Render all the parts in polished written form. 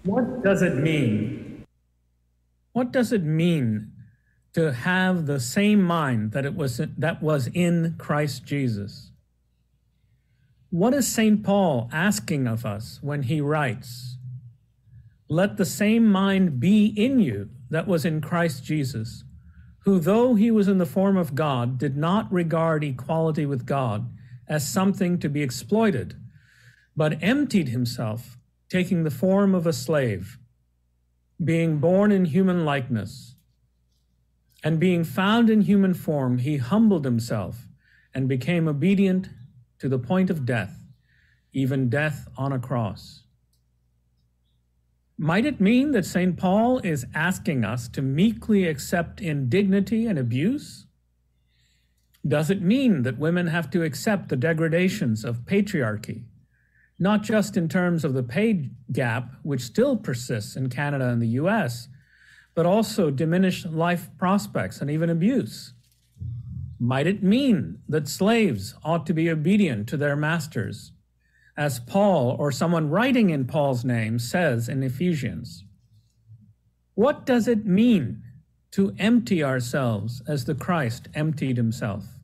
What does it mean? What does it mean to have the same mind that was in Christ Jesus? What is St. Paul asking of us when he writes, "Let the same mind be in you that was in Christ Jesus, who, though he was in the form of God, did not regard equality with God as something to be exploited, but emptied himself, taking the form of a slave, being born in human likeness, and being found in human form, he humbled himself and became obedient to the point of death, even death on a cross." Might it mean that St. Paul is asking us to meekly accept indignity and abuse? Does it mean that women have to accept the degradations of patriarchy, not just in terms of the pay gap, which still persists in Canada and the US, but also diminished life prospects and even abuse? Might it mean that slaves ought to be obedient to their masters, as Paul, or someone writing in Paul's name, says in Ephesians? What does it mean to empty ourselves as the Christ emptied himself?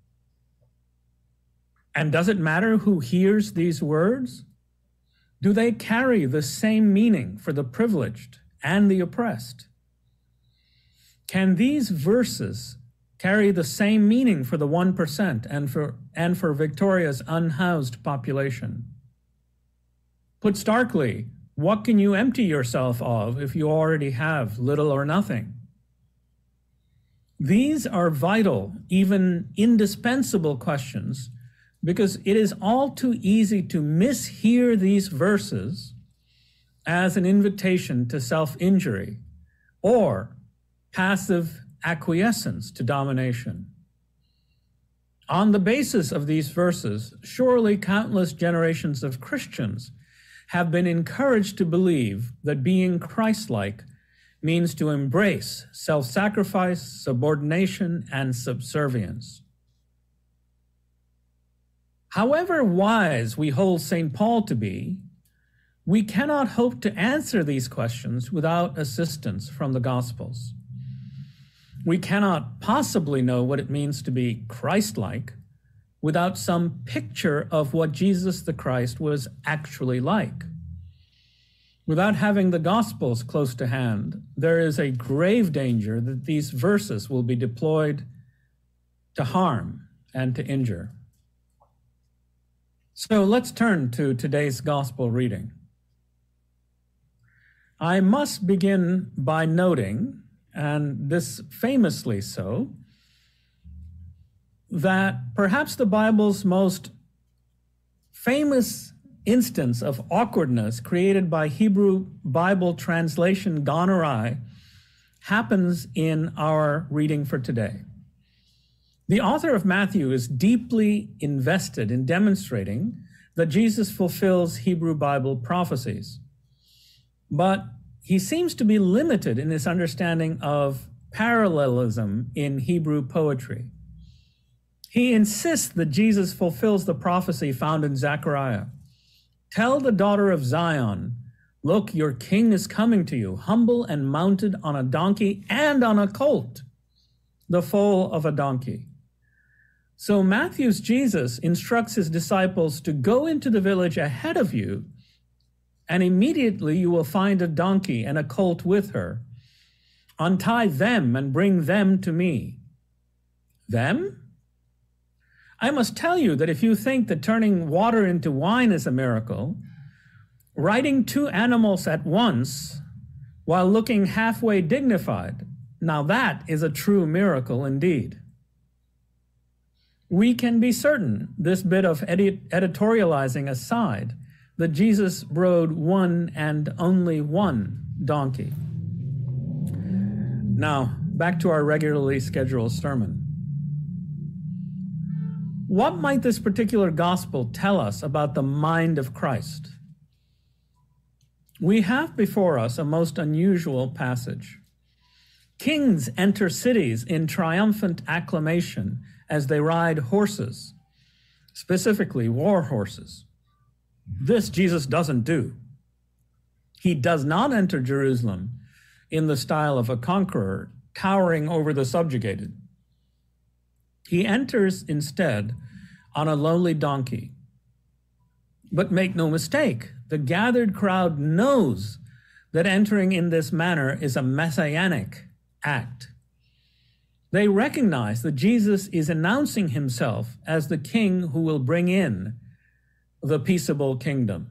And does it matter who hears these words? Do they carry the same meaning for the privileged and the oppressed? Can these verses carry the same meaning for the 1% and for Victoria's unhoused population? Put starkly, what can you empty yourself of if you already have little or nothing? These are vital, even indispensable questions, because it is all too easy to mishear these verses as an invitation to self-injury or passive acquiescence to domination. On the basis of these verses, surely countless generations of Christians have been encouraged to believe that being Christ-like means to embrace self-sacrifice, subordination, and subservience. However wise we hold St. Paul to be, we cannot hope to answer these questions without assistance from the Gospels. We cannot possibly know what it means to be Christ-like without some picture of what Jesus the Christ was actually like. Without having the Gospels close to hand, there is a grave danger that these verses will be deployed to harm and to injure. So let's turn to today's Gospel reading. I must begin by noting, and this famously so, that perhaps the Bible's most famous instance of awkwardness created by Hebrew Bible translation gone awry happens in our reading for today. The author of Matthew is deeply invested in demonstrating that Jesus fulfills Hebrew Bible prophecies, but he seems to be limited in his understanding of parallelism in Hebrew poetry. He insists that Jesus fulfills the prophecy found in Zechariah. "Tell the daughter of Zion, look, your king is coming to you, humble and mounted on a donkey and on a colt, the foal of a donkey." So Matthew's Jesus instructs his disciples to go into the village ahead of you, and immediately you will find a donkey and a colt with her. Untie them and bring them to me. Them? I must tell you that if you think that turning water into wine is a miracle, riding two animals at once while looking halfway dignified, now that is a true miracle indeed. We can be certain, this bit of editorializing aside, that Jesus rode one and only one donkey. Now, back to our regularly scheduled sermon. What might this particular gospel tell us about the mind of Christ? We have before us a most unusual passage. Kings enter cities in triumphant acclamation as they ride horses, specifically war horses. This Jesus doesn't do. He does not enter Jerusalem in the style of a conqueror, towering over the subjugated. He enters instead on a lowly donkey. But make no mistake, the gathered crowd knows that entering in this manner is a messianic act. They recognize that Jesus is announcing himself as the king who will bring in the peaceable kingdom.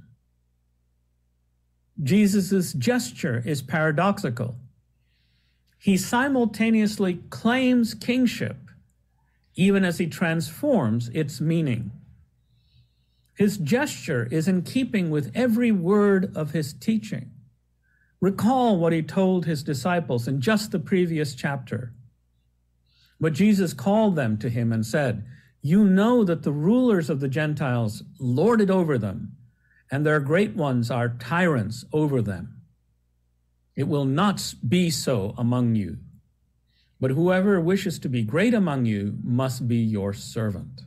Jesus' gesture is paradoxical. He simultaneously claims kingship, even as he transforms its meaning. His gesture is in keeping with every word of his teaching. Recall what he told his disciples in just the previous chapter. But Jesus called them to him and said, "You know that the rulers of the Gentiles lord it over them, and their great ones are tyrants over them. It will not be so among you, but whoever wishes to be great among you must be your servant."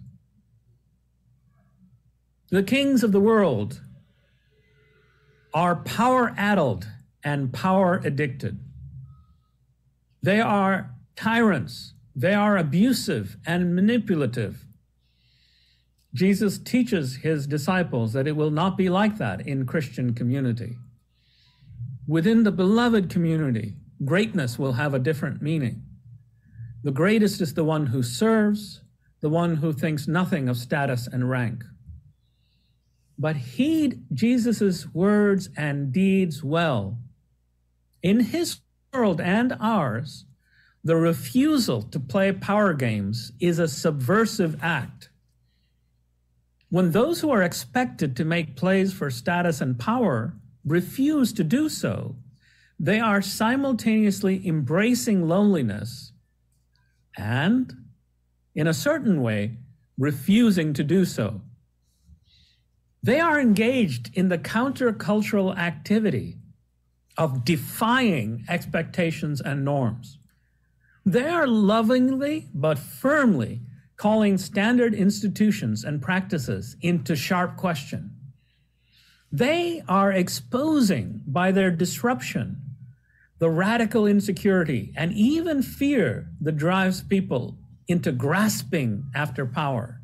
The kings of the world are power-addled and power-addicted. They are tyrants. They are abusive and manipulative. Jesus teaches his disciples that it will not be like that in Christian community. Within the beloved community, greatness will have a different meaning. The greatest is the one who serves, the one who thinks nothing of status and rank. But heed Jesus' words and deeds well. In his world and ours, the refusal to play power games is a subversive act. When those who are expected to make plays for status and power refuse to do so, they are simultaneously embracing loneliness and, in a certain way, refusing to do so. They are engaged in the countercultural activity of defying expectations and norms. They are lovingly but firmly calling standard institutions and practices into sharp question. They are exposing by their disruption the radical insecurity and even fear that drives people into grasping after power.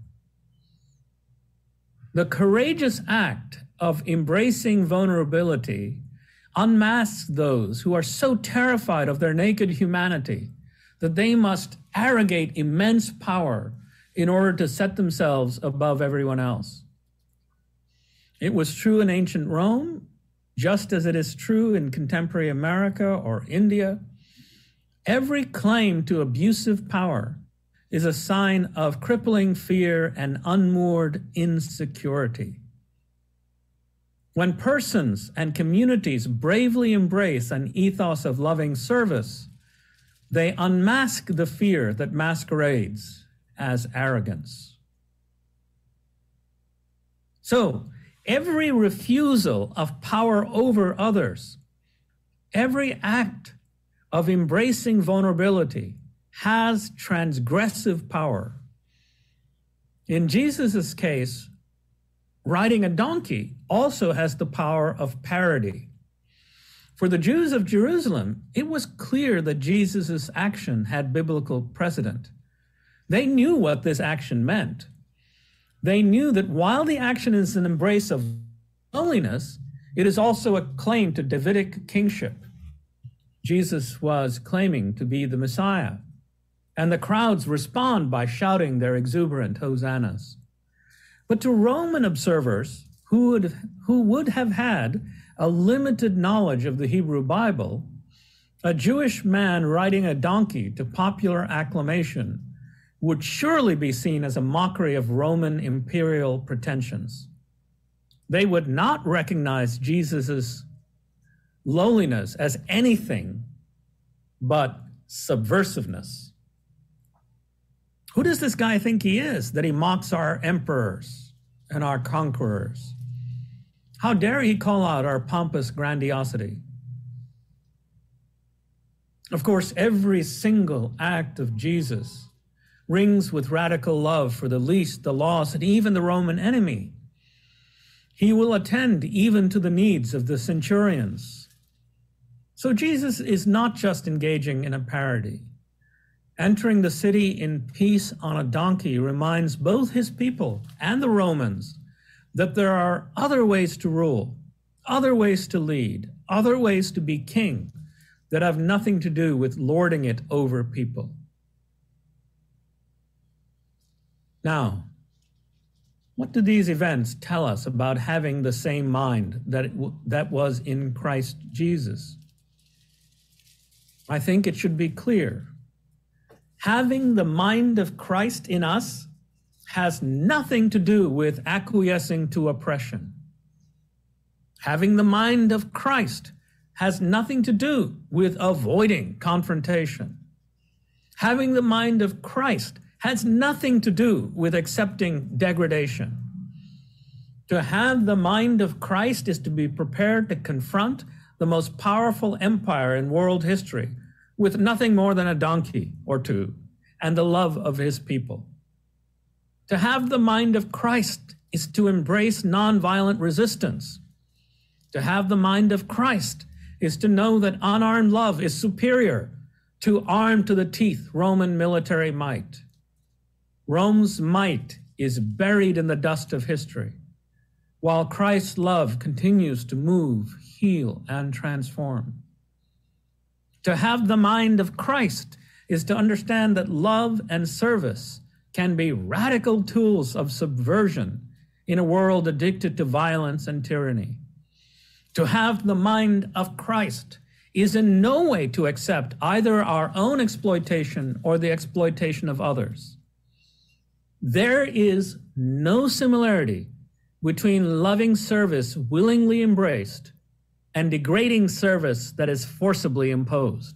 The courageous act of embracing vulnerability unmasks those who are so terrified of their naked humanity that they must arrogate immense power in order to set themselves above everyone else. It was true in ancient Rome, just as it is true in contemporary America or India. Every claim to abusive power is a sign of crippling fear and unmoored insecurity. When persons and communities bravely embrace an ethos of loving service, they unmask the fear that masquerades as arrogance. So, every refusal of power over others, every act of embracing vulnerability has transgressive power. In Jesus' case, riding a donkey also has the power of parody. For the Jews of Jerusalem, it was clear that Jesus' action had biblical precedent. They knew what this action meant. They knew that while the action is an embrace of loneliness, it is also a claim to Davidic kingship. Jesus was claiming to be the Messiah, and the crowds respond by shouting their exuberant hosannas. But to Roman observers who would have had a limited knowledge of the Hebrew Bible, a Jewish man riding a donkey to popular acclamation would surely be seen as a mockery of Roman imperial pretensions. They would not recognize Jesus' lowliness as anything but subversiveness. Who does this guy think he is, that he mocks our emperors and our conquerors? How dare he call out our pompous grandiosity? Of course, every single act of Jesus rings with radical love for the least, the lost, and even the Roman enemy. He will attend even to the needs of the centurions. So Jesus is not just engaging in a parody. Entering the city in peace on a donkey reminds both his people and the Romans that there are other ways to rule, other ways to lead, other ways to be king that have nothing to do with lording it over people. Now, what do these events tell us about having the same mind that was in Christ Jesus? I think it should be clear. Having the mind of Christ in us has nothing to do with acquiescing to oppression. Having the mind of Christ has nothing to do with avoiding confrontation. Having the mind of Christ has nothing to do with accepting degradation. To have the mind of Christ is to be prepared to confront the most powerful empire in world history with nothing more than a donkey or two and the love of his people. To have the mind of Christ is to embrace nonviolent resistance. To have the mind of Christ is to know that unarmed love is superior to armed to the teeth Roman military might. Rome's might is buried in the dust of history, while Christ's love continues to move, heal, and transform. To have the mind of Christ is to understand that love and service can be radical tools of subversion in a world addicted to violence and tyranny. To have the mind of Christ is in no way to accept either our own exploitation or the exploitation of others. There is no similarity between loving service willingly embraced and degrading service that is forcibly imposed.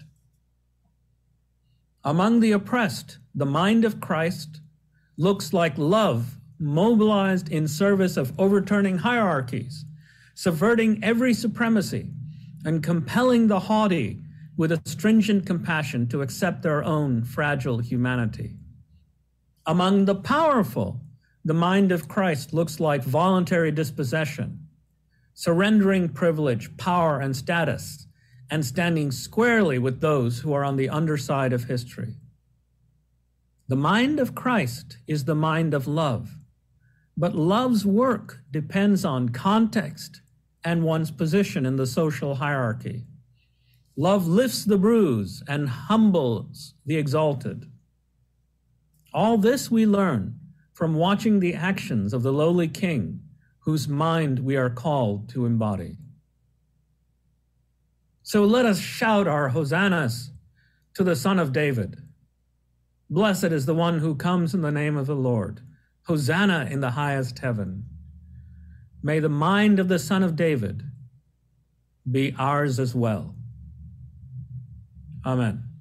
Among the oppressed, the mind of Christ looks like love mobilized in service of overturning hierarchies, subverting every supremacy, and compelling the haughty with a stringent compassion to accept their own fragile humanity. Among the powerful, the mind of Christ looks like voluntary dispossession, surrendering privilege, power, and status, and standing squarely with those who are on the underside of history. The mind of Christ is the mind of love, but love's work depends on context and one's position in the social hierarchy. Love lifts the bruised and humbles the exalted. All this we learn from watching the actions of the lowly king, whose mind we are called to embody. So let us shout our hosannas to the Son of David. Blessed is the one who comes in the name of the Lord. Hosanna in the highest heaven. May the mind of the Son of David be ours as well. Amen.